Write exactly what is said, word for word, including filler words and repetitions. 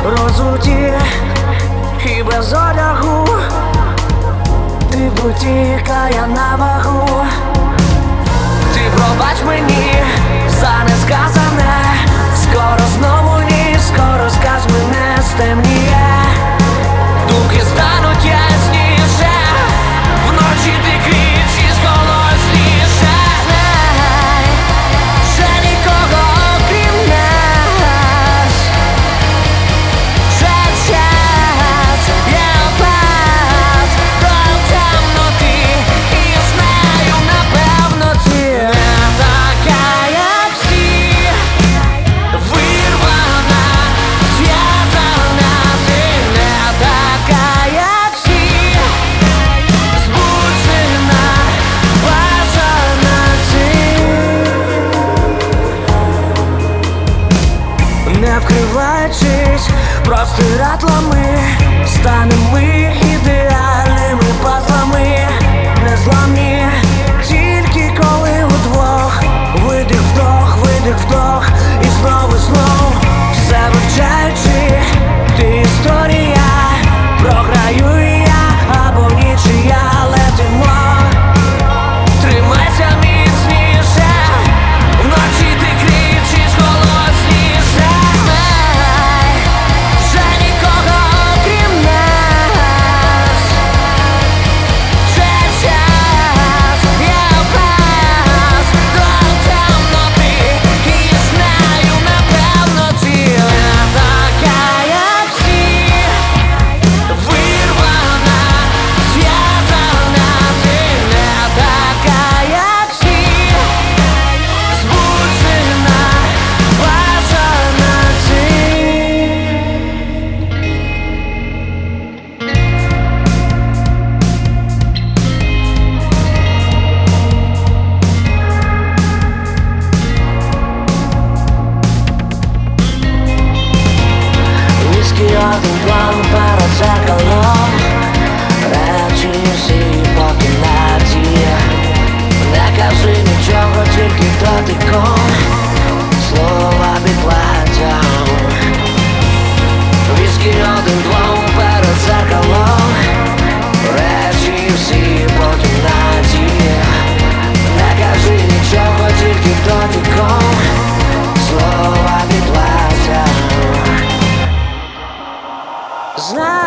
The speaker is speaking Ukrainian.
розуті і без одягу. Ти бутіка, я на вагу. Ти пробач мені за несказане. Скоро знову ні, скоро сказ мене стемніє. Думки стануть ясніше, вночі ти кричиш голосніше. Знай, ще нікого окрім нас. Вже час, є пас до темноти, і знаю, напевно, ти не така, як всі. Вирвана, зв'язана, ти не така, як всі. Збуджена, бажана ти. Не вкриваючись, простирадлами, станем ми ідеальними пазлами. Незламні, тільки коли удвох. Видих, вдох, видих, вдох, і знову, знов. Все вивчаючи, ти історія. Програю я або нічия, летимо. Тримайся міцніше, вночі ти кричиш голосніше. Знай, вже нікого окрім нас. Вже час, є пас до темноти, і знаю, напевно, ти не така, як всі. Вирвана, зв'язана, ти не така, як всі. Збуджена, бажана ти. Віскі один план перед зеркалом. Речі всі по кімнаті. Не кажи нічого, тільки дотиком. Слова під платтям. Віскі один план перед зеркалом. Речі всі по кімнаті. Не кажи нічого, тільки дотиком. Слова під платтям. Знай,